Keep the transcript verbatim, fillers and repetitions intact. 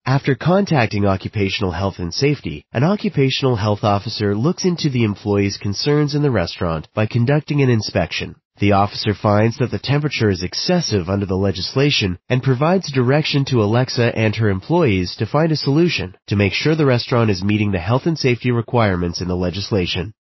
After contacting Occupational Health and Safety, an occupational health officer looks into the employee's concerns in the restaurant by conducting an inspection. The officer finds that the temperature is excessive under the legislation and provides direction to Alexa and her employees to find a solution to make sure the restaurant is meeting the health and safety requirements in the legislation.